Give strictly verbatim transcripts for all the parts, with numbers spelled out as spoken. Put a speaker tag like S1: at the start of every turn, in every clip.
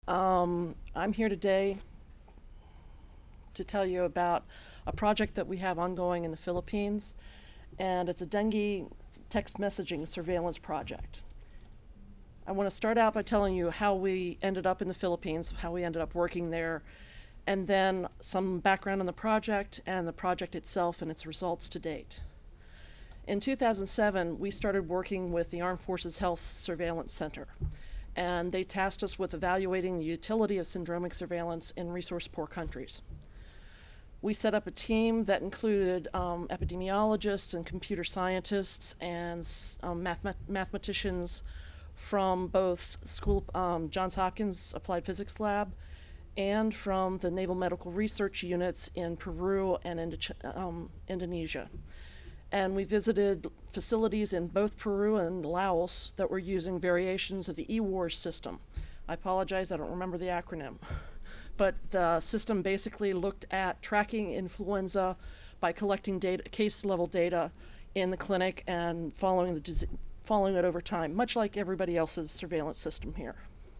S1: Um, I'm here today to tell you about a project that we have ongoing in the Philippines, and it's a dengue text messaging surveillance project. I want to start out by telling you how we ended up in the Philippines, how we ended up working there, and then some background on the project and the project itself and its results to date. In two thousand seven, we started working with the Armed Forces Health Surveillance Center, and they tasked us with evaluating the utility of syndromic surveillance in resource-poor countries. We set up a team that included um, epidemiologists and computer scientists and um, mathemat mathematicians from both school, um, Johns Hopkins Applied Physics Lab and from the Naval Medical Research Units in Peru and Indo um, Indonesia. And we visited facilities in both Peru and Laos that were using variations of the E WARS system. I apologize, I don't remember the acronym. But the system basically looked at tracking influenza by collecting data, case level data in the clinic and following, the following it over time, much like everybody else's surveillance system here.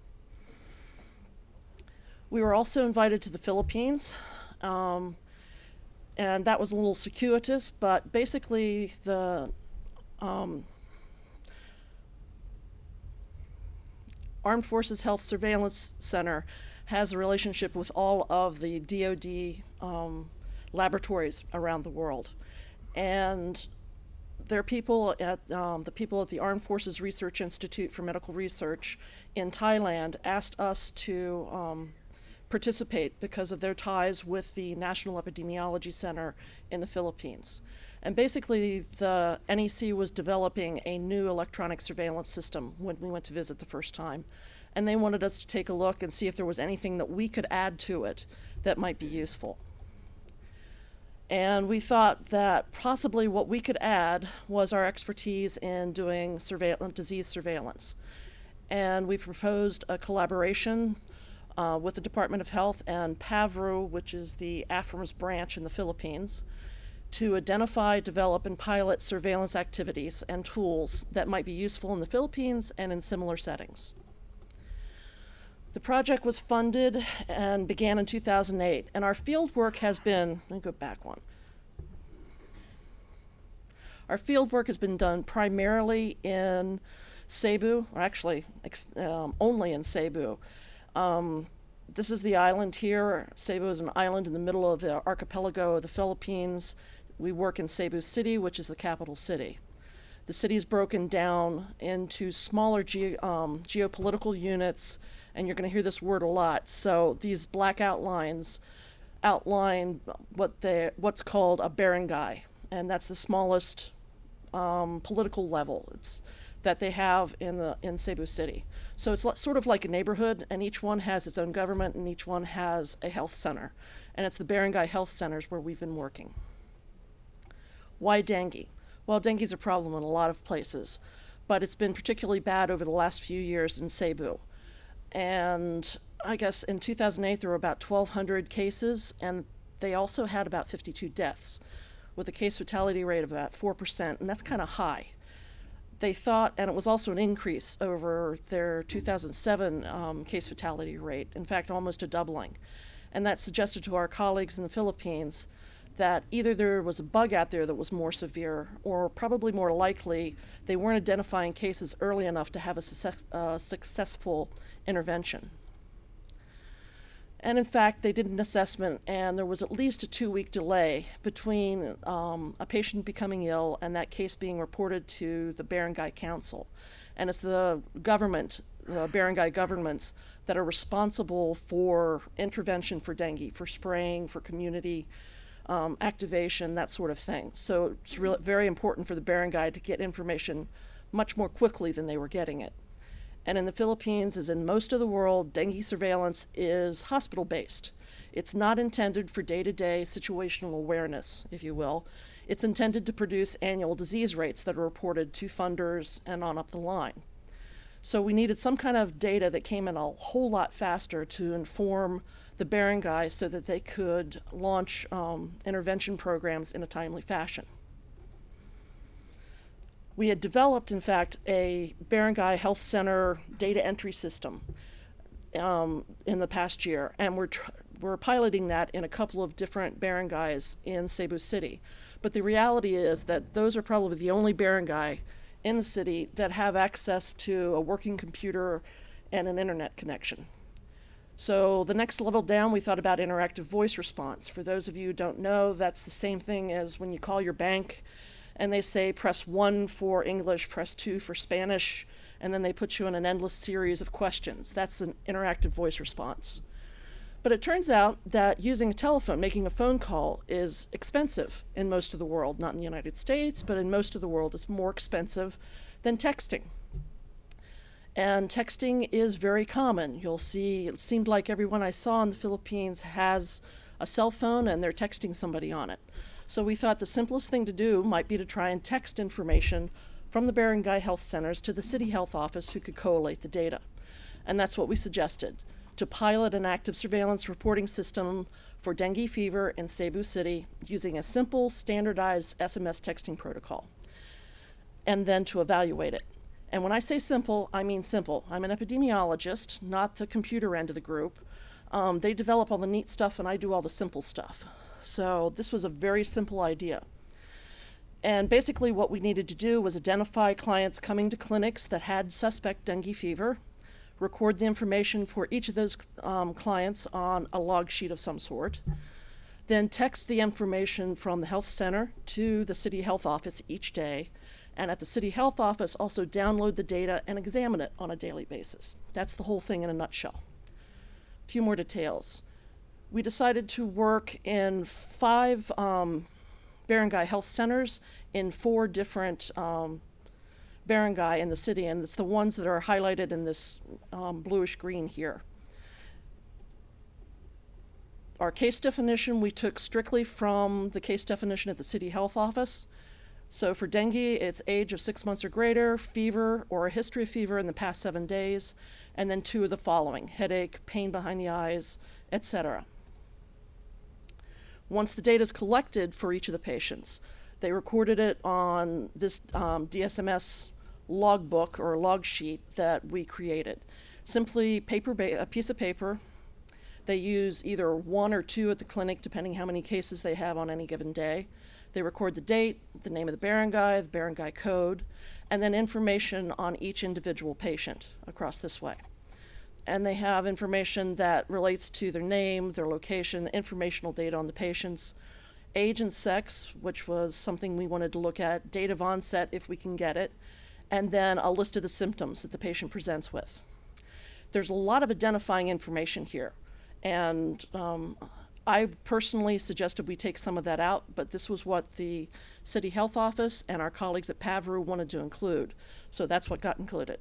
S1: We were also invited to the Philippines, um, and that was a little circuitous, but basically the um, Armed Forces Health Surveillance Center has a relationship with all of the D O D um, laboratories around the world. And there are people at um, the people at the Armed Forces Research Institute for Medical Research in Thailand asked us to um, participate because of their ties with the National Epidemiology Center in the Philippines. And basically, the N E C was developing a new electronic surveillance system when we went to visit the first time. And they wanted us to take a look and see if there was anything that we could add to it that might be useful. And we thought that possibly what we could add was our expertise in doing surveillance, disease surveillance. And we proposed a collaboration uh, with the Department of Health and PAVRU, which is the A F R M S branch in the Philippines, to identify, develop, and pilot surveillance activities and tools that might be useful in the Philippines and in similar settings. The project was funded and began in two thousand eight, and our field work has been, let me go back one. Our field work has been done primarily in Cebu, or actually um, only in Cebu. Um, this is the island here. Cebu is an island in the middle of the archipelago of the Philippines. We work in Cebu City, which is the capital city. The city is broken down into smaller ge um, geopolitical units, and you're going to hear this word a lot. So these black outlines outline what they what's called a barangay, and that's the smallest um, political level it's, that they have in the in Cebu City. So it's sort of like a neighborhood, and each one has its own government, and each one has a health center, and it's the barangay health centers where we've been working. Why dengue? Well, dengue is a problem in a lot of places, but it's been particularly bad over the last few years in Cebu. And I guess in two thousand eight there were about twelve hundred cases, and they also had about fifty-two deaths, with a case fatality rate of about four percent, and that's kind of high. They thought, and it was also an increase over their two thousand seven um, case fatality rate, in fact almost a doubling. And that suggested to our colleagues in the Philippines that either there was a bug out there that was more severe, or probably more likely they weren't identifying cases early enough to have a success, uh, successful intervention. And in fact, they did an assessment, and there was at least a two-week delay between um, a patient becoming ill and that case being reported to the Barangay Council. And it's the government, the barangay governments, that are responsible for intervention for dengue, for spraying, for community um, activation, that sort of thing. So it's really very important for the barangay to get information much more quickly than they were getting it. And in the Philippines, as in most of the world, dengue surveillance is hospital-based. It's not intended for day-to-day situational awareness, if you will. It's intended to produce annual disease rates that are reported to funders and on up the line. So we needed some kind of data that came in a whole lot faster to inform the barangay so that they could launch um, intervention programs in a timely fashion. We had developed, in fact, a barangay health center data entry system. um, in the past year, and we're tr- we're piloting that in a couple of different barangays in Cebu City. But the reality is that those are probably the only barangay in the city that have access to a working computer and an internet connection. So the next level down, we thought about interactive voice response. For those of you who don't know, that's the same thing as when you call your bank and they say press one for English, press two for Spanish, and then they put you in an endless series of questions. That's an interactive voice response. But it turns out that using a telephone, making a phone call, is expensive in most of the world. Not in the United States, but in most of the world it's more expensive than texting. And texting is very common. You'll see, it seemed like everyone I saw in the Philippines has a cell phone and they're texting somebody on it. So we thought the simplest thing to do might be to try and text information from the barangay health centers to the city health office who could collate the data. And that's what we suggested, to pilot an active surveillance reporting system for dengue fever in Cebu City using a simple, standardized S M S texting protocol, and then to evaluate it. And when I say simple, I mean simple. I'm an epidemiologist, not the computer end of the group. Um, they develop all the neat stuff and I do all the simple stuff. So this was a very simple idea. And basically what we needed to do was identify clients coming to clinics that had suspect dengue fever, record the information for each of those um, clients on a log sheet of some sort, then text the information from the health center to the city health office each day, and at the city health office also download the data and examine it on a daily basis. That's the whole thing in a nutshell. A few more details. We decided to work in five um, barangay health centers in four different um, barangay in the city, and it's the ones that are highlighted in this um, bluish green here. Our case definition we took strictly from the case definition at the city health office. So for dengue, it's age of six months or greater, fever or a history of fever in the past seven days, and then two of the following: headache, pain behind the eyes, et cetera. Once the data is collected for each of the patients, they recorded it on this um, D S M S logbook or log sheet that we created. Simply paper a piece of paper. They use either one or two at the clinic, depending how many cases they have on any given day. They record the date, the name of the barangay, the barangay code, and then information on each individual patient across this way. And they have information that relates to their name, their location, informational data on the patients, age and sex, which was something we wanted to look at, date of onset if we can get it, and then a list of the symptoms that the patient presents with. There's a lot of identifying information here, and um, I personally suggested we take some of that out, but this was what the City Health Office and our colleagues at PAVRU wanted to include, so that's what got included.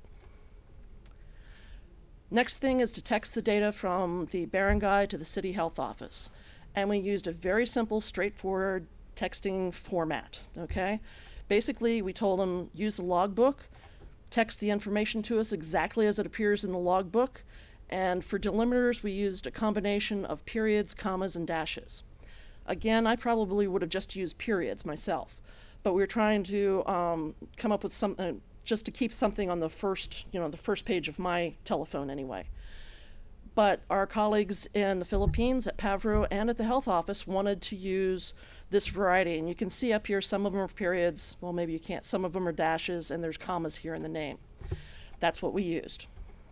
S1: Next thing is to text the data from the barangay to the City Health Office, and we used a very simple, straightforward texting format, okay? Basically, we told them, use the logbook, text the information to us exactly as it appears in the logbook, and for delimiters, we used a combination of periods, commas, and dashes. Again, I probably would have just used periods myself, but we were trying to um, come up with something, uh, just to keep something on the first, you know, the first page of my telephone anyway. But our colleagues in the Philippines at PAVRU and at the health office wanted to use this variety, and you can see up here some of them are periods, well maybe you can't, some of them are dashes, and there's commas here in the name. That's what we used.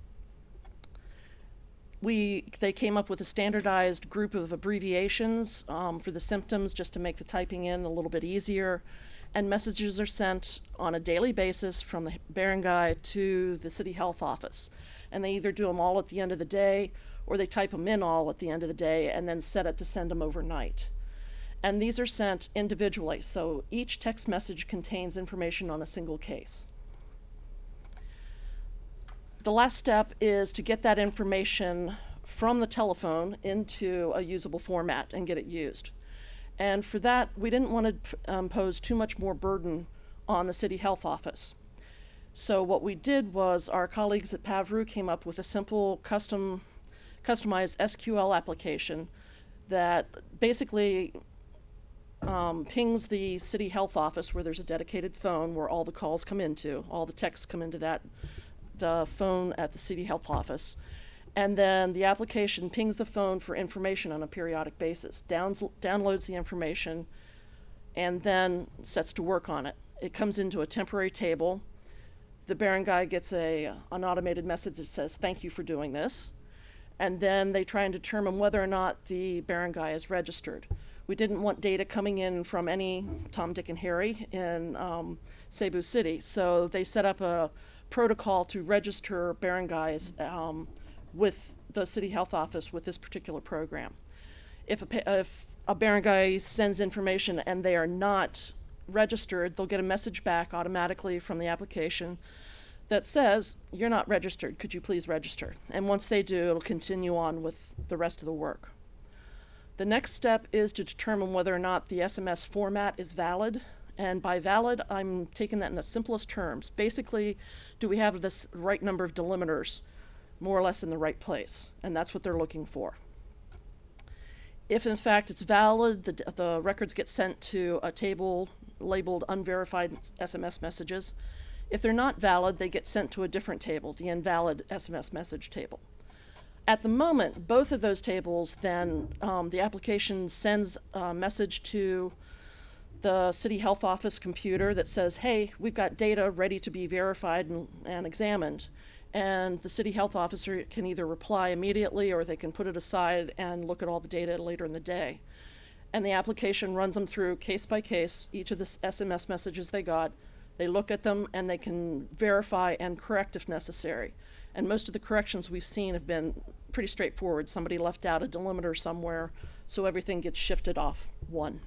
S1: We, they came up with a standardized group of abbreviations um, for the symptoms just to make the typing in a little bit easier, and messages are sent on a daily basis from the barangay to the city health office. And they either do them all at the end of the day, or they type them in all at the end of the day and then set it to send them overnight. And these are sent individually, so each text message contains information on a single case. The last step is to get that information from the telephone into a usable format and get it used. And for that, we didn't want to impose too much more burden on the city health office. So what we did was our colleagues at PAVRU came up with a simple custom, customized S Q L application that basically um, pings the city health office where there's a dedicated phone where all the calls come into, all the texts come into that, the phone at the city health office. And then the application pings the phone for information on a periodic basis, downs, downloads the information, and then sets to work on it. It comes into a temporary table. The barangay gets a, an automated message that says, thank you for doing this. And then they try and determine whether or not the barangay is registered. We didn't want data coming in from any Tom, Dick, and Harry in um, Cebu City, so they set up a protocol to register barangays um, with the City Health Office with this particular program. If a, if a barangay sends information and they are not registered, they'll get a message back automatically from the application that says, you're not registered, could you please register? And once they do, it'll continue on with the rest of the work. The next step is to determine whether or not the S M S format is valid. And by valid, I'm taking that in the simplest terms. Basically, do we have this right number of delimiters more or less in the right place? And that's what they're looking for. If in fact it's valid, the, the records get sent to a table labeled unverified S M S messages. If they're not valid, they get sent to a different table, the invalid S M S message table. At the moment, both of those tables, then um, the application sends a message to the City Health Office computer that says, hey, we've got data ready to be verified and, and examined. And the City Health Officer can either reply immediately or they can put it aside and look at all the data later in the day. And the application runs them through case by case, each of the S M S messages they got. They look at them and they can verify and correct if necessary. And most of the corrections we've seen have been pretty straightforward. Somebody left out a delimiter somewhere, so everything gets shifted off one.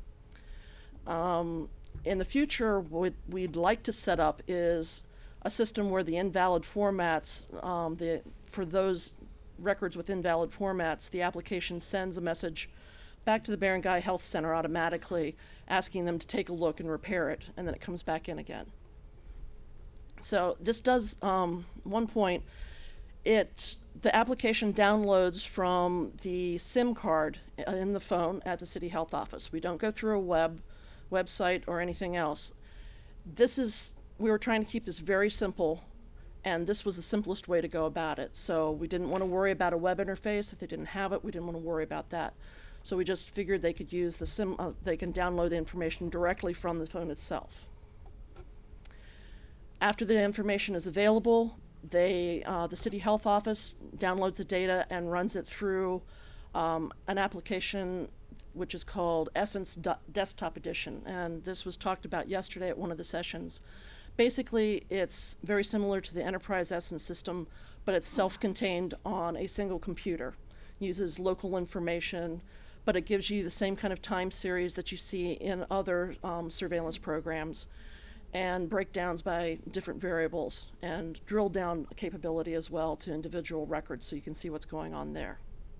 S1: Um, in the future, what we'd like to set up is a system where the invalid formats, um, the, for those records with invalid formats, the application sends a message back to the Barangay Health Center automatically, asking them to take a look and repair it, and then it comes back in again. So this does, um, one point, it, the application downloads from the SIM card in the phone at the City Health Office. We don't go through a web website or anything else. This is, we were trying to keep this very simple, and this was the simplest way to go about it. So we didn't want to worry about a web interface. If they didn't have it, we didn't want to worry about that. So we just figured they could use the SIM, uh, they can download the information directly from the phone itself. After the information is available, they, uh, the City Health Office downloads the data and runs it through um, an application which is called Essence Desktop Edition. And this was talked about yesterday at one of the sessions. Basically, it's very similar to the Enterprise Essence system, but it's self-contained on a single computer. Uses local information, but it gives you the same kind of time series that you see in other um, surveillance programs, and breakdowns by different variables, and drill down capability as well to individual records so you can see what's going on there.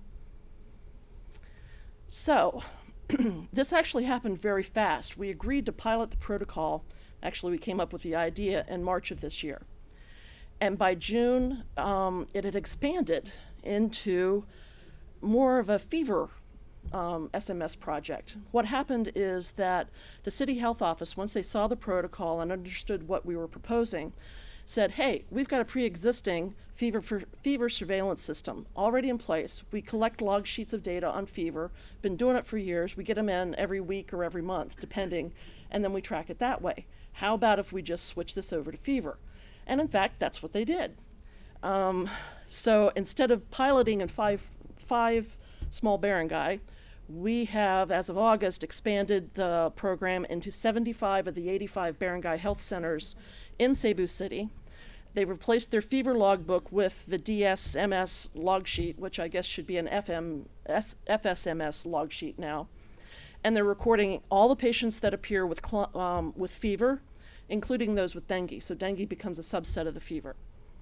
S1: So, this actually happened very fast. We agreed to pilot the protocol. Actually, we came up with the idea in March of this year. And by June, um, it had expanded into more of a fever um, S M S project. What happened is that the City Health Office, once they saw the protocol and understood what we were proposing, said, hey, we've got a pre-existing fever, for, fever surveillance system already in place. We collect log sheets of data on fever, been doing it for years. We get them in every week or every month, depending, and then we track it that way. How about if we just switch this over to fever? And in fact, that's what they did. Um, so instead of piloting in five, five small barangay, we have, as of August, expanded the program into seventy-five of the eighty-five barangay health centers in Cebu City. They replaced their fever logbook with the D S M S log sheet, which I guess should be an F M S, F S M S log sheet now. And they're recording all the patients that appear with, um, with fever, including those with dengue. So dengue becomes a subset of the fever.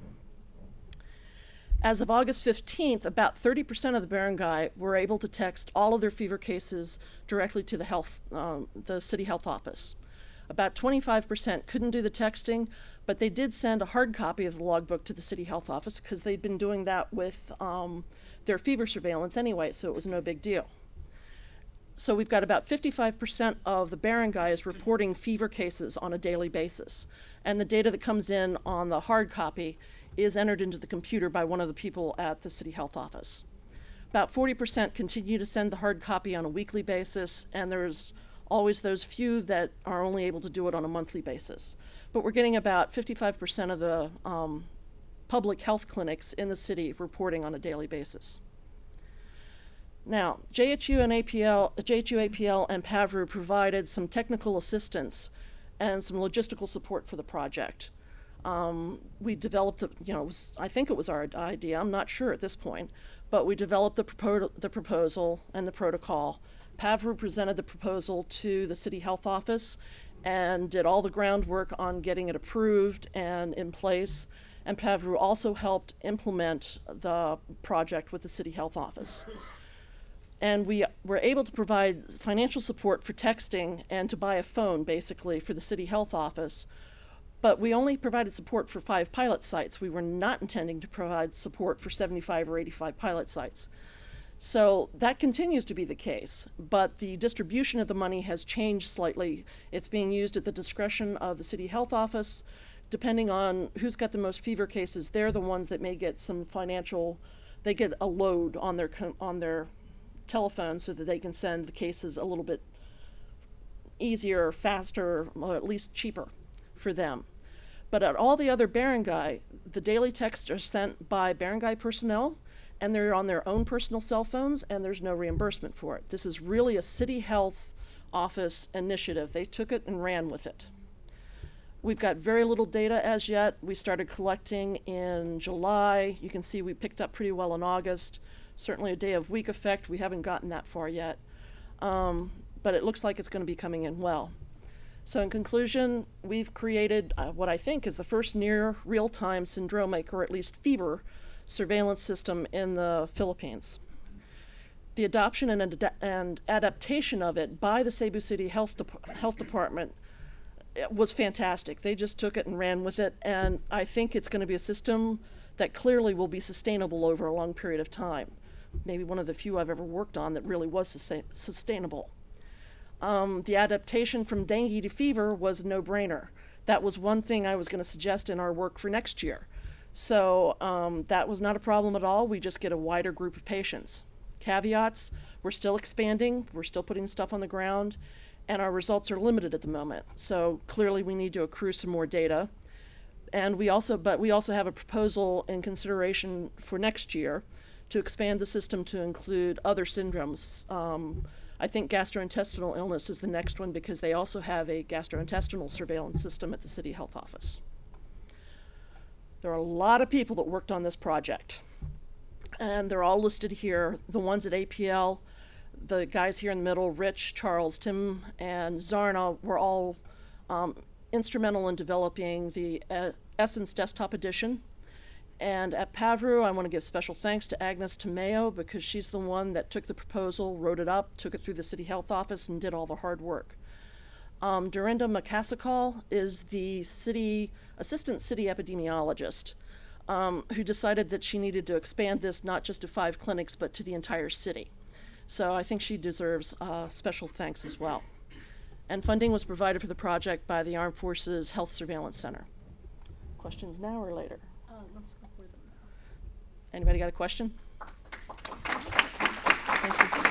S1: As of August fifteenth, about thirty percent of the barangay were able to text all of their fever cases directly to the health, um, the City Health Office. About twenty-five percent couldn't do the texting, but they did send a hard copy of the logbook to the City Health Office because they'd been doing that with um, their fever surveillance anyway, so it was no big deal. So we've got about fifty-five percent of the barangays reporting fever cases on a daily basis. And the data that comes in on the hard copy is entered into the computer by one of the people at the City Health Office. About forty percent continue to send the hard copy on a weekly basis, and there's always those few that are only able to do it on a monthly basis. But we're getting about fifty-five percent of the um, public health clinics in the city reporting on a daily basis. Now, J H U and A P L, J H U A P L and P A V R U provided some technical assistance and some logistical support for the project. Um, we developed, the, you know, it was, I think it was our idea, I'm not sure at this point, but we developed the, propo the proposal and the protocol. P A V R U presented the proposal to the City Health Office and did all the groundwork on getting it approved and in place, and P A V R U also helped implement the project with the City Health Office. And we were able to provide financial support for texting and to buy a phone, basically, for the City Health Office. But we only provided support for five pilot sites. We were not intending to provide support for seventy-five or eighty-five pilot sites. So that continues to be the case, but the distribution of the money has changed slightly. It's being used at the discretion of the City Health Office. Depending on who's got the most fever cases, they're the ones that may get some financial, they get a load on their, on their telephone so that they can send the cases a little bit easier, faster, or at least cheaper for them. But at all the other barangay, the daily texts are sent by barangay personnel, and they're on their own personal cell phones, and there's no reimbursement for it. This is really a City Health Office initiative. They took it and ran with it. We've got very little data as yet. We started collecting in July. You can see we picked up pretty well in August. Certainly a day of week effect. We haven't gotten that far yet. Um, but it looks like it's going to be coming in well. So in conclusion, we've created uh, what I think is the first near real-time syndromic, or at least fever, surveillance system in the Philippines. The adoption and, ad and adaptation of it by the Cebu City Health, De Health Department was fantastic. They just took it and ran with it, and I think it's going to be a system that clearly will be sustainable over a long period of time. Maybe one of the few I've ever worked on that really was sustain sustainable. Um, the adaptation from dengue to fever was a no-brainer. That was one thing I was going to suggest in our work for next year. So um, that was not a problem at all. We just get a wider group of patients. Caveats, we're still expanding, we're still putting stuff on the ground, and our results are limited at the moment. So clearly we need to accrue some more data. And we also, but we also have a proposal in consideration for next year to expand the system to include other syndromes. Um, I think gastrointestinal illness is the next one, because they also have a gastrointestinal surveillance system at the City Health Office. There are a lot of people that worked on this project, and they're all listed here. The ones at A P L, the guys here in the middle, Rich, Charles, Tim, and Zarna, were all um, instrumental in developing the uh, Essence Desktop Edition. And at P A V R U, I want to give special thanks to Agnes Tomeo, because she's the one that took the proposal, wrote it up, took it through the City Health Office, and did all the hard work. Um, Dorinda Macasakal is the city assistant city epidemiologist um, who decided that she needed to expand this not just to five clinics, but to the entire city. So I think she deserves uh, special thanks as well. And funding was provided for the project by the Armed Forces Health Surveillance Center. Questions now or later?
S2: Uh, let's go for them now.
S1: Anybody got a question? Thank you.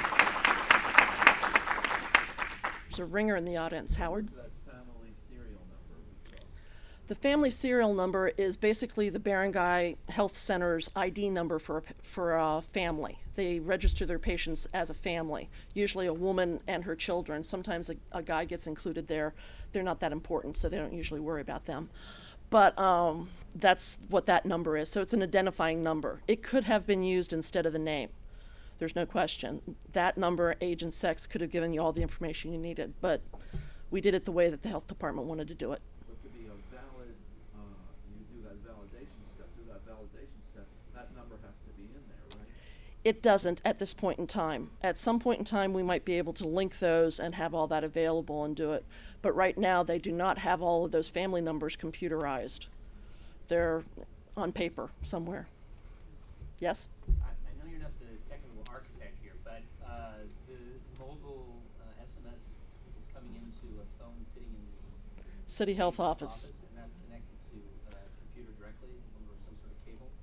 S1: There's a ringer in the audience. Howard?
S3: That family serial number we saw.
S1: The family serial number is basically the Barangay Health Center's I D number for a, for a family. They register their patients as a family, usually a woman and her children. Sometimes a, a guy gets included there. They're not that important, so they don't usually worry about them. But um, that's what that number is. So it's an identifying number. It could have been used instead of the name. There's no question. That number, age, and sex could have given you all the information you needed, but we did it the way that the health department wanted to do it.
S3: But to be a valid, uh, you do that validation step, do that validation step, that number has to be in there, right?
S1: It doesn't at this point in time. At some point in time, we might be able to link those and have all that available and do it. But right now, they do not have all of those family numbers computerized. They're on paper somewhere. Yes?
S4: I, I know you're not the technical architect here, but uh, the mobile uh, S M S is coming into a phone sitting in the
S1: City Health Office.
S4: office, and that's connected to a computer directly over some sort of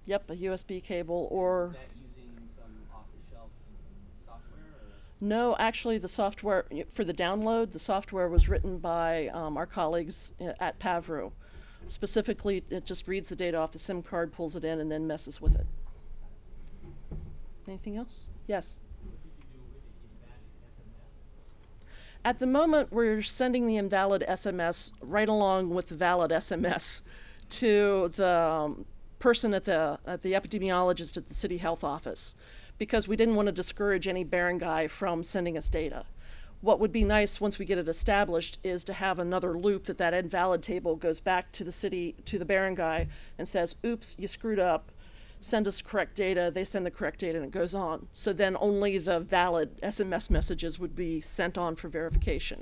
S1: Yep, a U S B cable or...
S4: Is that using some off-the-shelf software, or?
S1: No, actually the software, y- for the download, the software was written by um, our colleagues i- at Pavru. Specifically, it just reads the data off the SIM card, pulls it in, and then messes with it. Anything else? Yes?
S2: What did you do with the invalid S M S?
S1: At the moment, we're sending the invalid S M S right along with the valid S M S to the um, person at the at the epidemiologist at the city health office, because we didn't want to discourage any barangay from sending us data. What would be nice once we get it established is to have another loop that that invalid table goes back to the city, to the barangay, and says, oops, you screwed up, send us correct data, they send the correct data, and it goes on. So then only the valid S M S messages would be sent on for verification.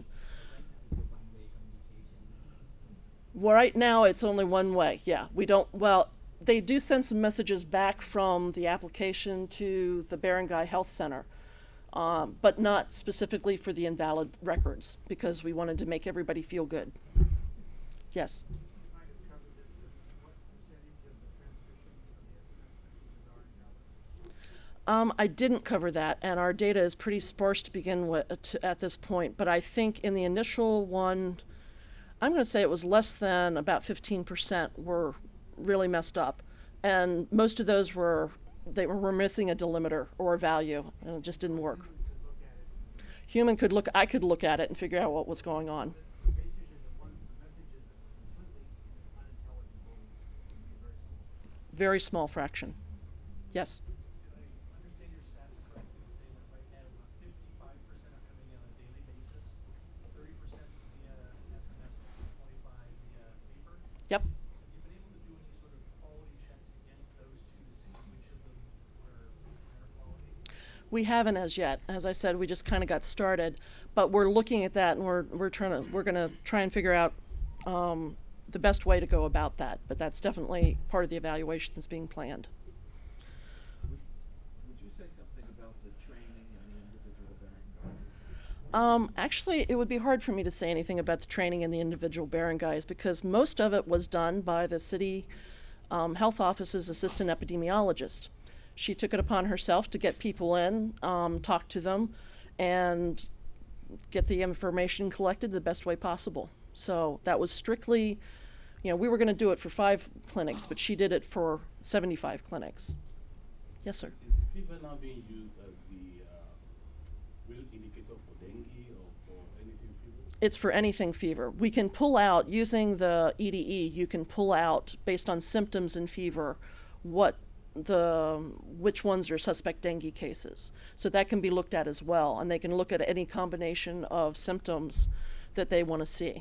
S1: Right now it's only one way, yeah. We don't, well, they do send some messages back from the application to the Barangay Health Center, um, but not specifically for the invalid records, because we wanted to make everybody feel good. Yes?
S2: You might have covered this, but what percentage of the transmissions of the S M S messages are invalid?
S1: Um, I didn't cover that, and our data is pretty sparse to begin with uh, to, at this point, but I think in the initial one, I'm going to say it was less than about fifteen percent were really messed up, and most of those were, they were, were missing a delimiter or a value, and it just didn't work.
S2: Human could look at it.
S1: Human could look, I could look at it and figure out what was going on.
S2: The messages, the ones, the messages that were completely unintelligible would be very small.
S1: Very small fraction. Yes?
S5: Did I understand your stats correctly to say that right now about fifty-five percent are coming in on a daily basis, thirty percent via S M S, and twenty-five via paper?
S1: Yep.
S5: Have you been able to do any sort of quality checks against those two to see which of them are higher quality?
S1: We haven't as yet. As I said, we just kind of got started, but we're looking at that, and we're we're trying to we're going to try and figure out um, the best way to go about that. But that's definitely part of the evaluation that's being planned.
S3: Would, would you say something about the training and the individual barangays?
S1: Um, actually, it would be hard for me to say anything about the training in the individual barangays, because most of it was done by the city um, health office's assistant epidemiologist. She took it upon herself to get people in, um, talk to them, and get the information collected the best way possible. So that was strictly, you know, we were going to do it for five clinics, but she did it for seventy-five clinics. Yes, sir?
S6: Is fever now being used as the uh, real indicator for dengue or for anything fever?
S1: It's for anything fever. We can pull out, using the E D E, you can pull out, based on symptoms and fever, what the which ones are suspect dengue cases. So that can be looked at as well, and they can look at any combination of symptoms that they want to see.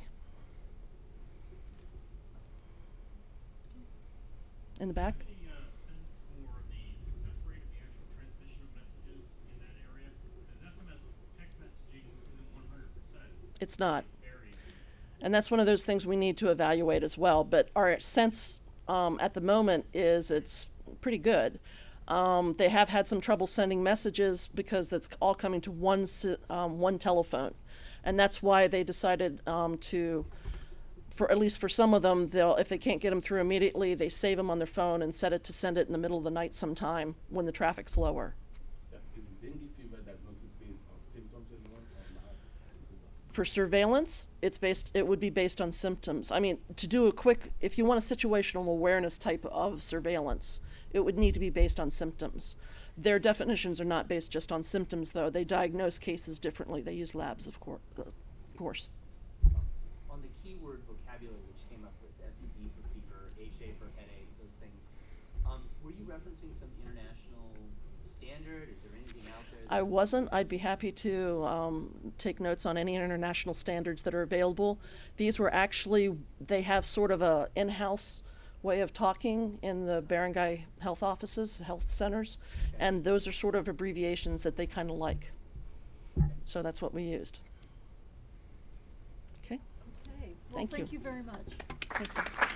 S1: In the back?
S7: Do you have any uh, sense for the success rate of the actual transmission of messages in that area? Because S M S text messaging isn't one hundred percent.
S1: It's not.
S7: It varies.
S1: And that's one of those things we need to evaluate as well. But our sense um, at the moment is it's pretty good. Um, they have had some trouble sending messages because that's all coming to one si- um, one telephone, and that's why they decided um, to, for at least for some of them, they'll, if they can't get them through immediately, they save them on their phone and set it to send it in the middle of the night sometime when the traffic's lower.
S6: Yeah, is dengue fever diagnosis based on symptoms alone or not?
S1: For surveillance, it's based, it would be based on symptoms. I mean, to do a quick, if you want a situational awareness type of surveillance, it would need to be based on symptoms. Their definitions are not based just on symptoms, though. They diagnose cases differently. They use labs, of, cour- uh, of course.
S4: On the keyword vocabulary which came up with F E B for fever, H A for headache, those things, um, were you referencing some international standard? Is there anything out there?
S1: I wasn't. I'd be happy to um, take notes on any international standards that are available. These were actually, they have sort of a in-house way of talking in the barangay health offices, health centers,
S4: Okay.
S1: and those are sort of abbreviations that they kind of like. So that's what we used. Okay?
S8: Okay. Well,
S1: Thank you.
S8: thank you very much.
S1: Thank you.